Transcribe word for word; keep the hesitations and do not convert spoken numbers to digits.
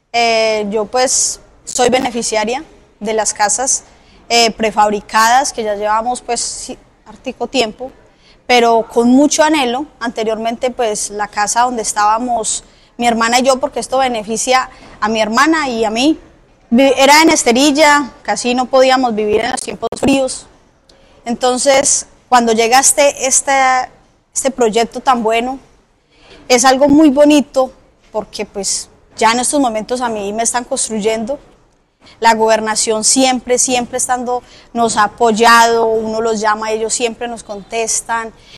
Eh, yo pues soy beneficiaria de las casas eh, prefabricadas que ya llevamos pues sí, hartico tiempo, pero con mucho anhelo. Anteriormente pues la casa donde estábamos mi hermana y yo, porque esto beneficia a mi hermana y a mí, era en esterilla, casi no podíamos vivir en los tiempos fríos. Entonces cuando llega este, este, este proyecto tan bueno, es algo muy bonito porque pues ya en estos momentos a mí me están construyendo. La gobernación siempre, siempre estando, nos ha apoyado, uno los llama, ellos siempre nos contestan.